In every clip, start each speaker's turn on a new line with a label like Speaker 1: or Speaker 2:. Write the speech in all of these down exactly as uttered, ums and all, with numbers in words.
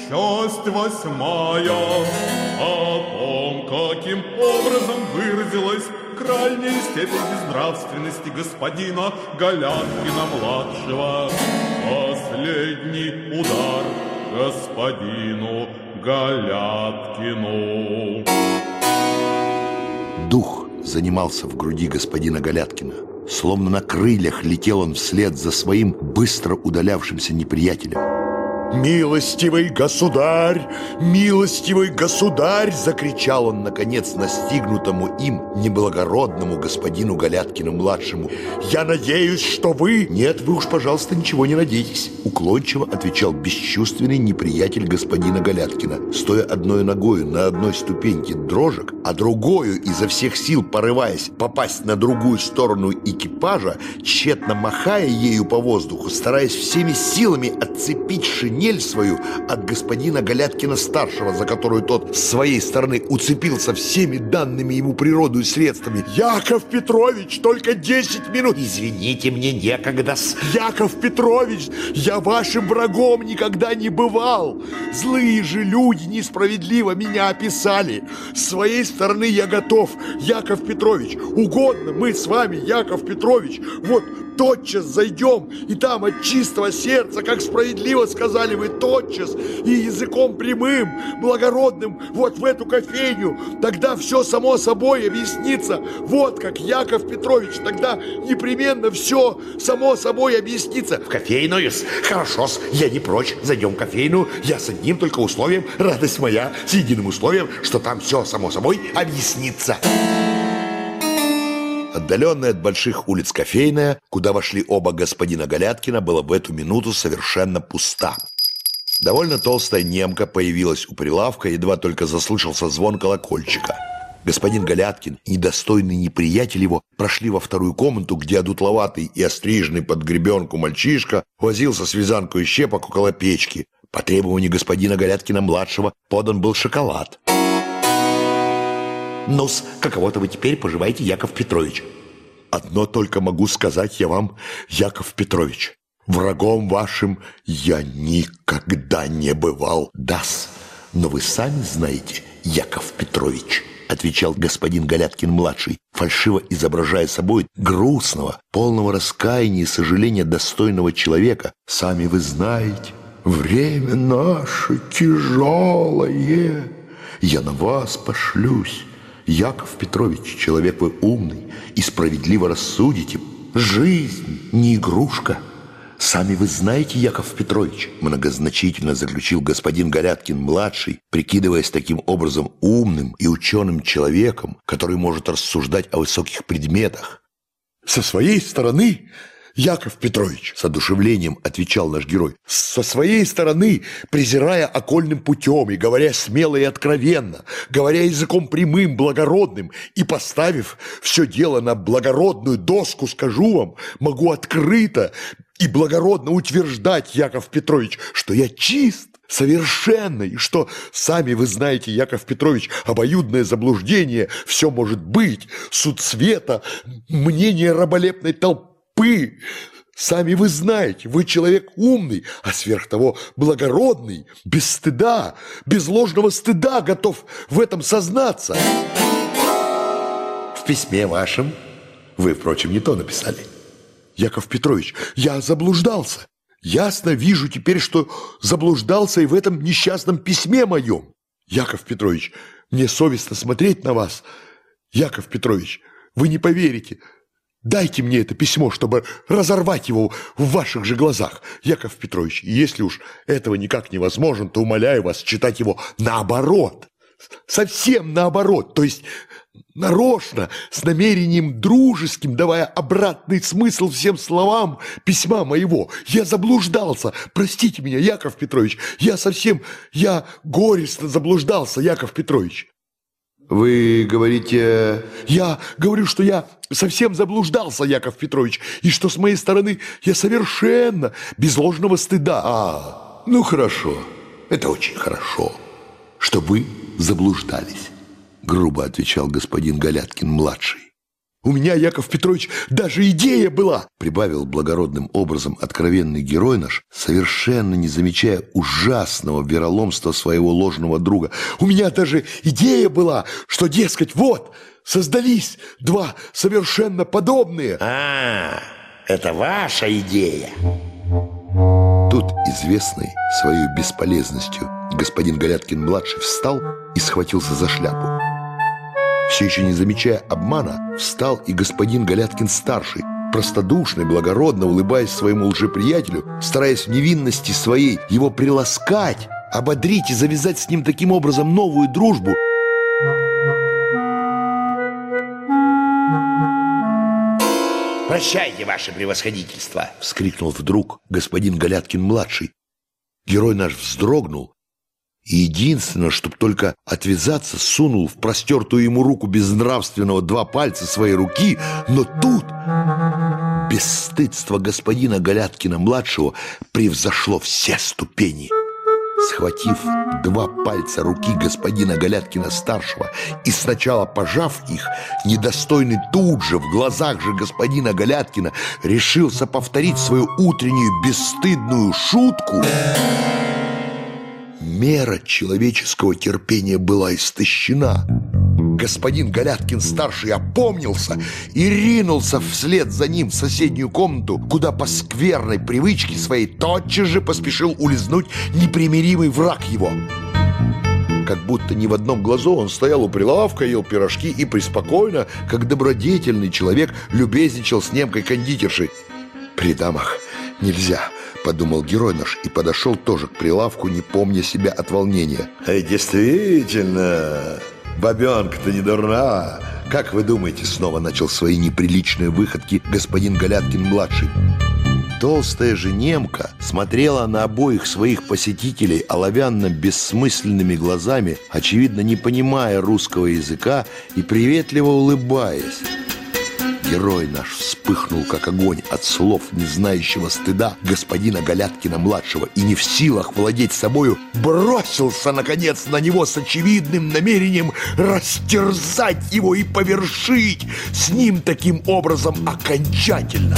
Speaker 1: часть восьмая о том, каким образом выразилась крайняя степень безнравственности господина Галяткина-младшего. Последний удар господину Галяткину.
Speaker 2: Дух занимался в груди господина Галяткина. Словно на крыльях летел он вслед за своим быстро удалявшимся неприятелем. «Милостивый государь! Милостивый государь!» — закричал он, наконец, настигнутому им неблагородному господину Галяткину-младшему. «Я надеюсь, что вы...» «Нет, вы уж, пожалуйста, ничего не надейтесь», — уклончиво отвечал бесчувственный неприятель господина Галяткина, стоя одной ногою на одной ступеньке дрожек, а другою, изо всех сил порываясь попасть на другую сторону экипажа, тщетно махая ею по воздуху, стараясь всеми силами отцепить шинель свою от господина Галяткина-старшего, за которую тот с своей стороны уцепился всеми данными ему природой средствами. «Яков Петрович, только десять минут!» «Извините, мне некогда-с!» «Яков Петрович, я вашим врагом никогда не бывал! Злые же люди несправедливо меня описали! С своей стороны я готов, Яков Петрович! Угодно мы с вами, Яков Петрович! Вот тотчас зайдем, и там от чистого сердца, как справедливо сказали вы, тотчас, и языком прямым, благородным, вот в эту кофейню. Тогда все само собой объяснится. Вот как, Яков Петрович, тогда непременно все само собой объяснится». «В кофейную-с? Хорошо-с, я не прочь, зайдем в кофейную. Я с одним только условием, радость моя, с единым условием, что там все само собой объяснится». Отдаленная от больших улиц кофейная, куда вошли оба господина Галяткина, была в эту минуту совершенно пуста. Довольно толстая немка появилась у прилавка, едва только заслышался звон колокольчика. Господин Галяткин и недостойный неприятель его прошли во вторую комнату, где одутловатый и остриженный под гребенку мальчишка возился с вязанкой щепок около печки. По требованию господина Галяткина-младшего подан был шоколад. «Ну-с, каково-то вы теперь поживаете, Яков Петрович?» «Одно только могу сказать я вам, Яков Петрович. Врагом вашим я никогда не бывал». «Да-с, но вы сами знаете, Яков Петрович», — отвечал господин Галяткин-младший, фальшиво изображая собой грустного, полного раскаяния и сожаления достойного человека. «Сами вы знаете, время наше тяжелое. Я на вас пошлюсь. Яков Петрович, человек вы умный и справедливо рассудите. Жизнь не игрушка. Сами вы знаете, Яков Петрович», — многозначительно заключил господин Галяткин-младший, прикидываясь таким образом умным и ученым человеком, который может рассуждать о высоких предметах. «Со своей стороны, Яков Петрович, — с одушевлением отвечал наш герой, — со своей стороны, презирая окольным путем и говоря смело и откровенно, говоря языком прямым, благородным и поставив все дело на благородную доску, скажу вам, могу открыто и благородно утверждать, Яков Петрович, что я чист, совершенно, и что, сами вы знаете, Яков Петрович, обоюдное заблуждение, все может быть, суд света, мнение раболепной толпы. Сами вы знаете, вы человек умный, а сверх того благородный, без стыда, без ложного стыда готов в этом сознаться. В письме вашем вы, впрочем, не то написали. Яков Петрович, я заблуждался. Ясно вижу теперь, что заблуждался и в этом несчастном письме моем. Яков Петрович, мне совестно смотреть на вас. Яков Петрович, вы не поверите. Дайте мне это письмо, чтобы разорвать его в ваших же глазах. Яков Петрович, если уж этого никак невозможно, то умоляю вас читать его наоборот. Совсем наоборот, то есть нарочно, с намерением дружеским, давая обратный смысл всем словам письма моего. Я заблуждался. Простите меня, Яков Петрович. Я совсем, я горестно заблуждался, Яков Петрович. Вы говорите... Я говорю, что я совсем заблуждался, Яков Петрович, и что с моей стороны я совершенно без ложного стыда. А, ну хорошо, это очень хорошо, что вы заблуждались, грубо отвечал господин Галяткин-младший. У меня, Яков Петрович, даже идея была, прибавил благородным образом откровенный герой наш, совершенно не замечая ужасного вероломства своего ложного друга. У меня даже идея была, что, дескать, вот, создались два совершенно подобные.
Speaker 3: А, это ваша идея.
Speaker 2: Тут известный своей бесполезностью господин Галяткин-младший встал и схватился за шляпу. Все еще не замечая обмана, встал и господин Галяткин-старший, простодушный, благородно улыбаясь своему лжеприятелю, стараясь в невинности своей его приласкать, ободрить и завязать с ним таким образом новую дружбу.
Speaker 3: «Прощайте, ваше превосходительство!» —
Speaker 2: вскрикнул вдруг господин Галяткин-младший. Герой наш вздрогнул и единственное, чтоб только отвязаться, сунул в простертую ему руку безнравственного два пальца своей руки, но тут бесстыдство господина Галяткина-младшего превзошло все ступени. Схватив два пальца руки господина Галяткина-старшего и сначала пожав их, недостойный тут же в глазах же господина Галяткина решился повторить свою утреннюю бесстыдную шутку, мера человеческого терпения была истощена. Господин Галяткин-старший опомнился и ринулся вслед за ним в соседнюю комнату, куда по скверной привычке своей тотчас же поспешил улизнуть непримиримый враг его. Как будто ни в одном глазу он стоял у прилавка, ел пирожки и преспокойно, как добродетельный человек, любезничал с немкой-кондитершей. «При дамах нельзя», — подумал герой наш и подошел тоже к прилавку, не помня себя от волнения.
Speaker 4: «Действительно, бабенка-то не дурна.
Speaker 2: Как вы думаете?» — снова начал свои неприличные выходки господин Галяткин-младший. Толстая же немка смотрела на обоих своих посетителей оловянно-бессмысленными глазами, очевидно, не понимая русского языка и приветливо улыбаясь. Герой наш вспыхнул, как огонь, от слов не знающего стыда господина Галяткина-младшего и не в силах владеть собою, бросился, наконец, на него с очевидным намерением растерзать его и повершить с ним таким образом окончательно.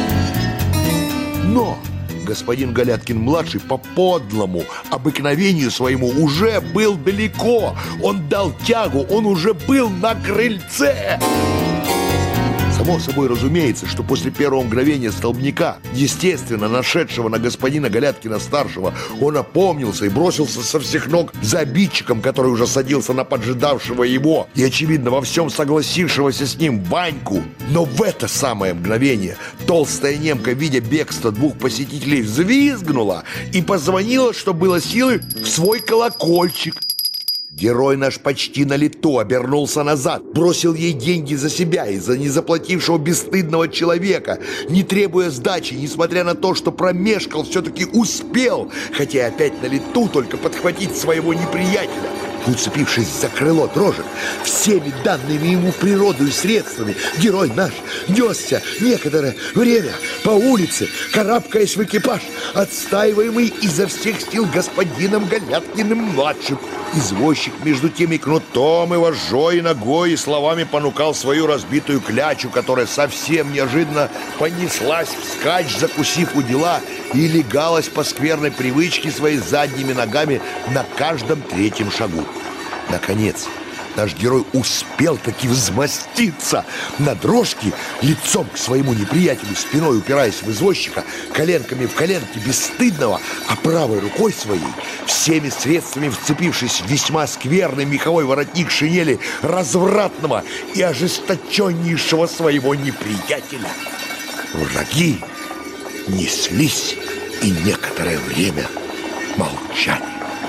Speaker 2: Но господин Галяткин-младший по подлому обыкновению своему уже был далеко. Он дал тягу, он уже был на крыльце. Само собой разумеется, что после первого мгновения столбняка, естественно, нашедшего на господина Галяткина-старшего, он опомнился и бросился со всех ног за обидчиком, который уже садился на поджидавшего его и, очевидно, во всем согласившегося с ним Ваньку. Но в это самое мгновение толстая немка, видя бегство двух посетителей, взвизгнула и позвонила, что было силы, в свой колокольчик. Герой наш почти на лету обернулся назад, бросил ей деньги за себя и за незаплатившего бесстыдного человека, не требуя сдачи, несмотря на то, что промешкал, все-таки успел, хотя опять на лету только подхватить своего неприятеля. Уцепившись за крыло дрожек, всеми данными ему природой и средствами, герой наш несся некоторое время по улице, карабкаясь в экипаж, отстаиваемый изо всех сил господином Галяткиным-младшим. Извозчик между тем и кнутом, и вожжой, и ногой, и словами понукал свою разбитую клячу, которая совсем неожиданно понеслась вскачь, закусив у дела, и легалась по скверной привычке своей задними ногами на каждом третьем шагу. Наконец, наш герой успел таки взмаститься на дрожке, лицом к своему неприятелю, спиной упираясь в извозчика, коленками в коленки бесстыдного, а правой рукой своей, всеми средствами вцепившись в весьма скверный меховой воротник шинели развратного и ожесточеннейшего своего неприятеля. Враги неслись и некоторое время молчали.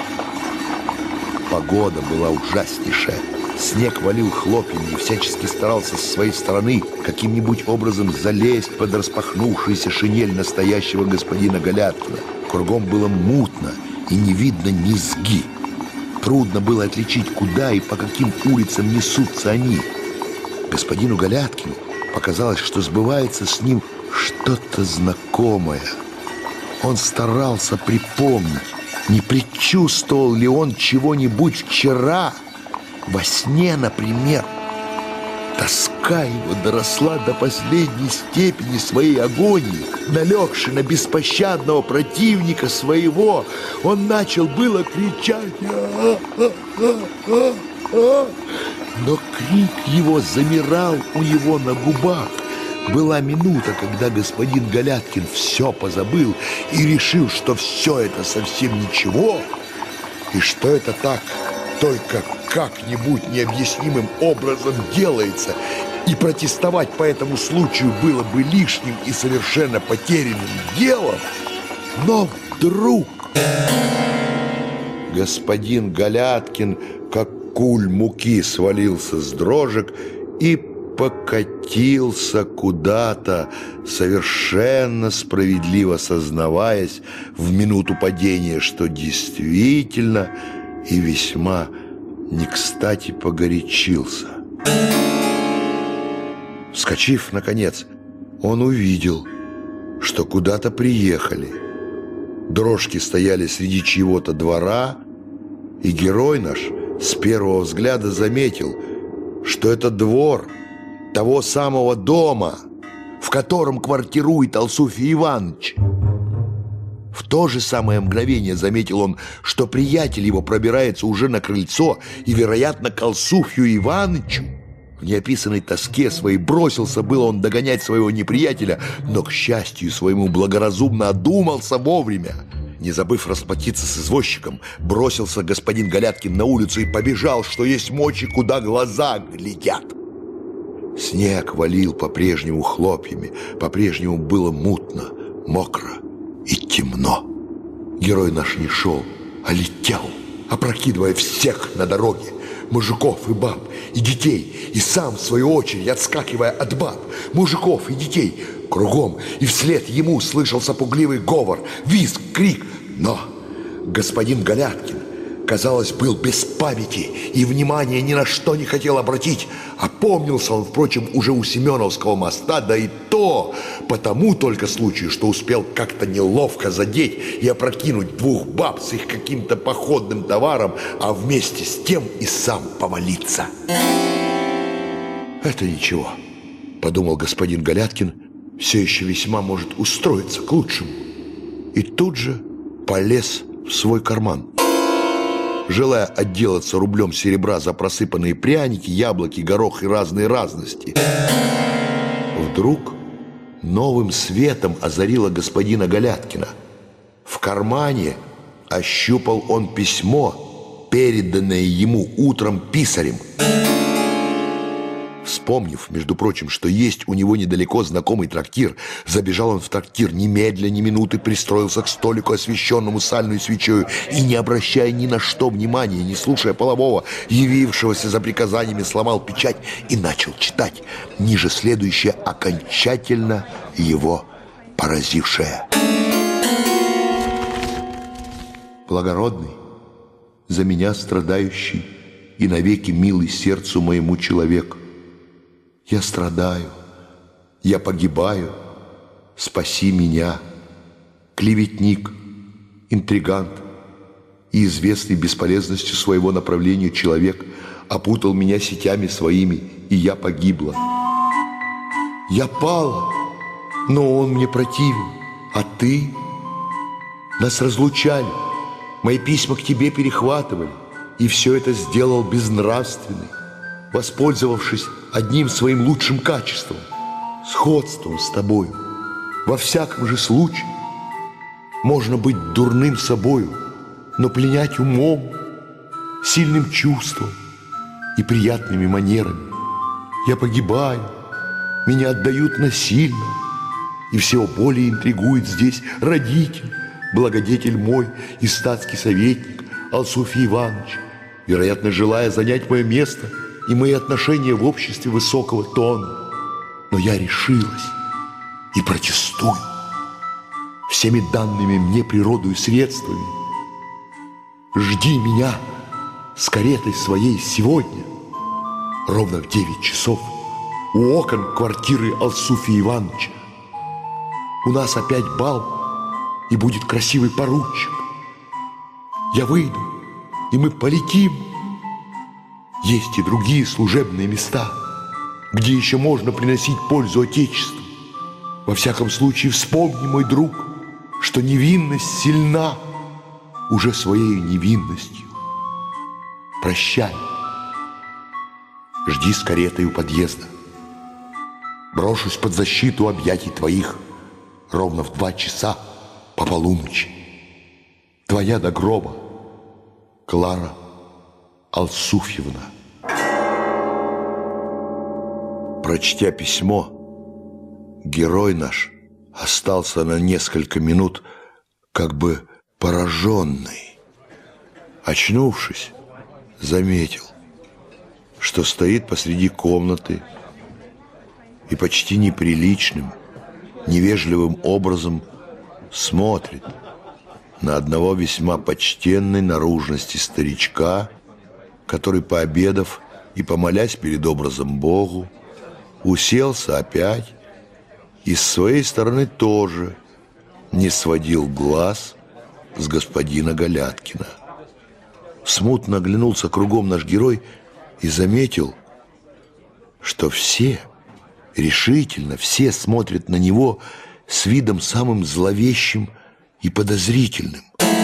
Speaker 2: Погода была ужаснейшая. Снег валил хлопьями и всячески старался со своей стороны каким-нибудь образом залезть под распахнувшуюся шинель настоящего господина Галяткина. Кругом было мутно и не видно низги. Трудно было отличить, куда и по каким улицам несутся они. Господину Галяткину показалось, что сбывается с ним что-то знакомое. Он старался припомнить, не предчувствовал ли он чего-нибудь вчера, во сне, например. Тоска его доросла до последней степени своей агонии. Налегший на беспощадного противника своего, он начал было кричать, а, а, а, а, а. Но крик его замирал у него на губах. Была минута, когда господин Галяткин все позабыл и решил, что все это совсем ничего, и что это так только как-нибудь необъяснимым образом делается, и протестовать по этому случаю было бы лишним и совершенно потерянным делом. Но вдруг господин Галяткин, как куль муки, свалился с дрожек и покатился куда-то, совершенно справедливо сознаваясь в минуту падения, что действительно и весьма не кстати погорячился. Вскочив, наконец, он увидел, что куда-то приехали. Дрожки стояли среди чьего-то двора, и герой наш с первого взгляда заметил, что это двор того самого дома, в котором квартирует Алсуфий Иванович. В то же самое мгновение заметил он, что приятель его пробирается уже на крыльцо и, вероятно, к Алсуфью Ивановичу. В неописанной тоске своей бросился было он догонять своего неприятеля, но, к счастью своему, благоразумно одумался вовремя. Не забыв расплатиться с извозчиком, бросился господин Галяткин на улицу и побежал, что есть мочи, куда глаза глядят. Снег валил по-прежнему хлопьями, по-прежнему было мутно, мокро и темно. Герой наш не шел, а летел, опрокидывая всех на дороге, мужиков и баб, и детей, и сам, в свою очередь, отскакивая от баб, мужиков и детей, кругом, и вслед ему слышался пугливый говор, визг, крик. Но господин Галяткин, казалось, был без памяти и внимания ни на что не хотел обратить. Опомнился он, впрочем, уже у Семеновского моста, да и то по тому только случаю, что успел как-то неловко задеть и опрокинуть двух баб с их каким-то походным товаром, а вместе с тем и сам повалиться. «Это ничего», — подумал господин Галяткин, «все еще весьма может устроиться к лучшему». И тут же полез в свой карман. Желая отделаться рублем серебра за просыпанные пряники, яблоки, горох и разные разности, вдруг новым светом озарило господина Галяткина. В кармане ощупал он письмо, переданное ему утром писарем. Вспомнив, между прочим, что есть у него недалеко знакомый трактир, забежал он в трактир, немедля, ни минуты пристроился к столику, освещенному сальной свечою, и, не обращая ни на что внимания, не слушая полового, явившегося за приказаниями, сломал печать и начал читать ниже следующее, окончательно его поразившее. «Благородный, за меня страдающий и навеки милый сердцу моему человек, я страдаю, я погибаю, спаси меня. Клеветник, интригант и известный бесполезностью своего направления человек опутал меня сетями своими, и я погибла. Я пала, но он мне противен, а ты? Нас разлучали, мои письма к тебе перехватывали, и все это сделал безнравственный, воспользовавшись одним своим лучшим качеством, сходством с тобою. Во всяком же случае можно быть дурным собою, но пленять умом, сильным чувством и приятными манерами. Я погибаю, меня отдают насильно, и всего более интригует здесь родитель, благодетель мой и статский советник Алсуфий Иванович, вероятно, желая занять мое место и мои отношения в обществе высокого тона. Но я решилась и протестую всеми данными мне природою средствами. Жди меня с каретой своей сегодня, ровно в девять часов, у окон квартиры Алсуфия Ивановича. У нас опять бал, и будет красивый поручик. Я выйду, и мы полетим. Есть и другие служебные места. где еще можно приносить пользу Отечеству. Во всяком случае, вспомни, мой друг, что невинность сильна уже своей невинностью. Прощай. Жди с каретой у подъезда. Брошусь под защиту объятий твоих ровно в два часа по полуночи. Твоя до гроба, Клара Алсуфьевна. Прочтя письмо, герой наш остался на несколько минут как бы пораженный. Очнувшись, заметил, что стоит посреди комнаты и почти неприличным, невежливым образом смотрит на одного весьма почтенной наружности старичка, который, пообедав и помолясь перед образом Богу, уселся опять и с своей стороны тоже не сводил глаз с господина Галяткина. Смутно оглянулся кругом наш герой и заметил, что все, решительно все смотрят на него с видом самым зловещим и подозрительным.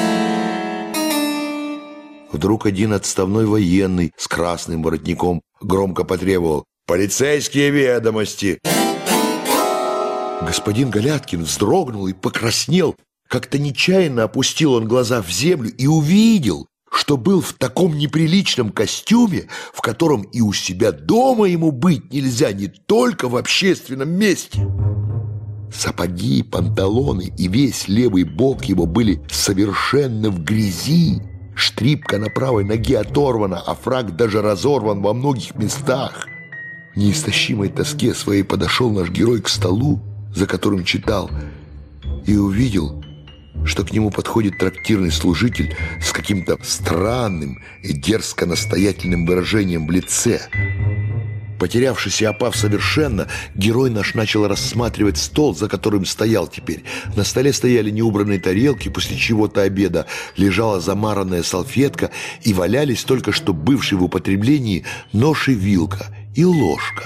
Speaker 2: Вдруг один отставной военный с красным воротником громко потребовал: «Полицейские ведомости!» Господин Галяткин вздрогнул и покраснел. Как-то нечаянно опустил он глаза в землю и увидел, что был в таком неприличном костюме, в котором и у себя дома ему быть нельзя, не только в общественном месте. Сапоги, панталоны и весь левый бок его были совершенно в грязи. Штрипка на правой ноге оторвана, а фрак даже разорван во многих местах. В неистощимой тоске своей подошел наш герой к столу, за которым читал, и увидел, что к нему подходит трактирный служитель с каким-то странным и дерзко-настоятельным выражением в лице. Потерявшись и опав совершенно, герой наш начал рассматривать стол, за которым стоял теперь. На столе стояли неубранные тарелки, после чего-то обеда лежала замаранная салфетка и валялись только что бывшие в употреблении нож и вилка и ложка.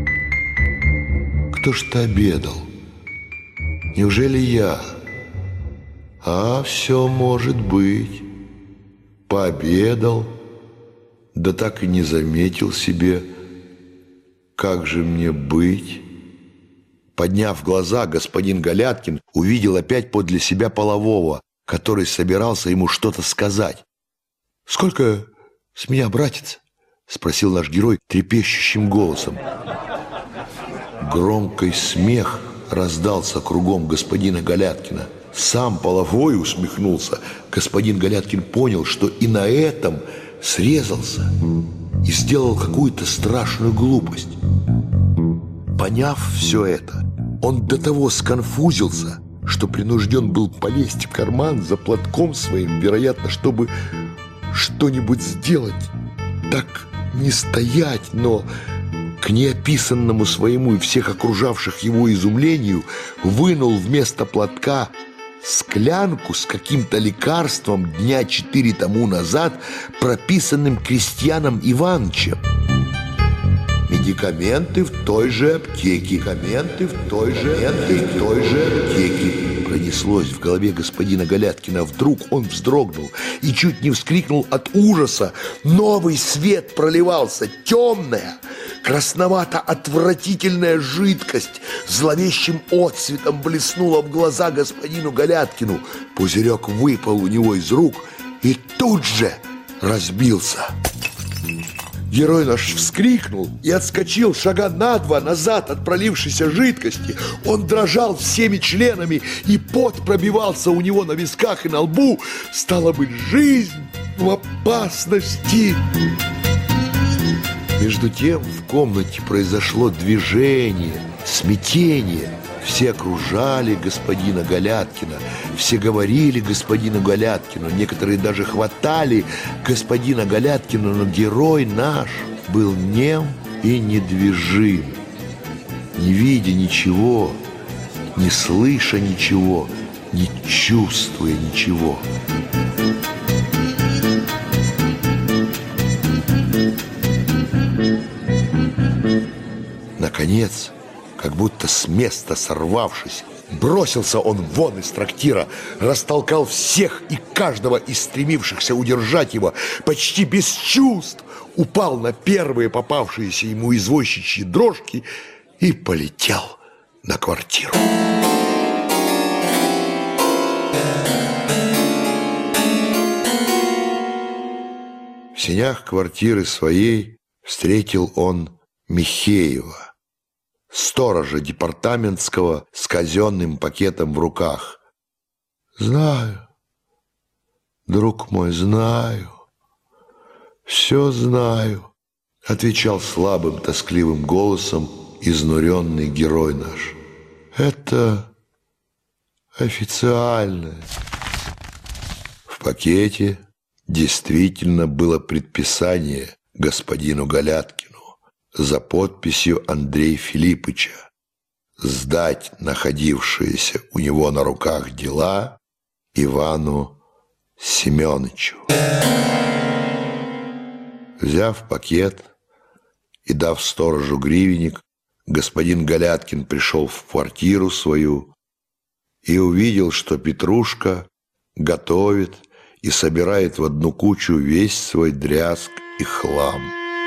Speaker 2: Кто ж-то обедал? Неужели я? А все может быть. Пообедал, да так и не заметил себе. Как же мне быть? Подняв глаза, господин Галяткин увидел опять подле себя Полового, который собирался ему что-то сказать. «Сколько с меня, братец?» — спросил наш герой трепещущим голосом. Громкий смех раздался кругом господина Галяткина. Сам Половой усмехнулся. Господин Галяткин понял, что и на этом срезался и сделал какую-то страшную глупость. Поняв все это, он до того сконфузился, что принужден был полезть в карман за платком своим, вероятно, чтобы что-нибудь сделать. Так не стоять, но к неописанному своему и всех окружавших его изумлению вынул вместо платка склянку с каким-то лекарством дня четыре тому назад, прописанным крестьяном Иванычем. Медикаменты в той же аптеке, медикаменты в той же, медикаменты в той же аптеке. Пронеслось в голове господина Галяткина. Вдруг он вздрогнул и чуть не вскрикнул от ужаса. Новый свет проливался, темная, красновато-отвратительная жидкость зловещим отцветом блеснула в глаза господину Галяткину. Пузырек выпал у него из рук и тут же разбился. Герой наш вскрикнул и отскочил шага на два назад от пролившейся жидкости. Он дрожал всеми членами, и пот пробивался у него на висках и на лбу. Стало быть, жизнь в опасности. Между тем в комнате произошло движение, смятение. Все окружали господина Галяткина, все говорили господину Галяткину, некоторые даже хватали господина Галяткина, но герой наш был нем и недвижим, не видя ничего, не слыша ничего, не чувствуя ничего. Наконец, как будто с места сорвавшись, бросился он вон из трактира, растолкал всех и каждого из стремившихся удержать его, почти без чувств упал на первые попавшиеся ему извозчичьи дрожки и полетел на квартиру. В сенях квартиры своей встретил он Михеева, сторожа департаментского с казенным пакетом в руках. «Знаю, друг мой, знаю, все знаю», — отвечал слабым, тоскливым голосом изнуренный герой наш. «Это официальное». В пакете действительно было предписание господину Галяткину за подписью Андрея Филиппыча сдать находившиеся у него на руках дела Ивану Семеновичу. Взяв пакет и дав сторожу гривенник, господин Галяткин пришел в квартиру свою и увидел, что Петрушка готовит и собирает в одну кучу весь свой дрязг и хлам.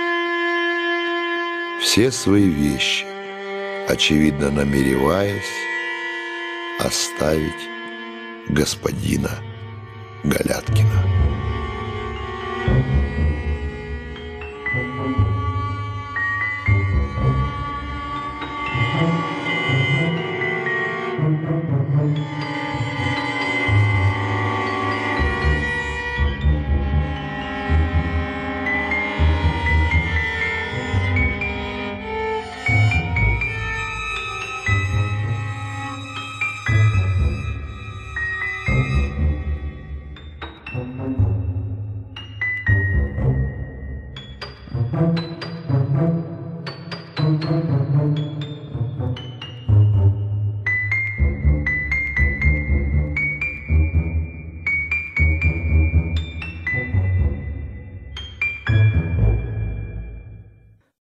Speaker 2: Все свои вещи, очевидно намереваясь оставить господина Галяткина.
Speaker 5: Thank you.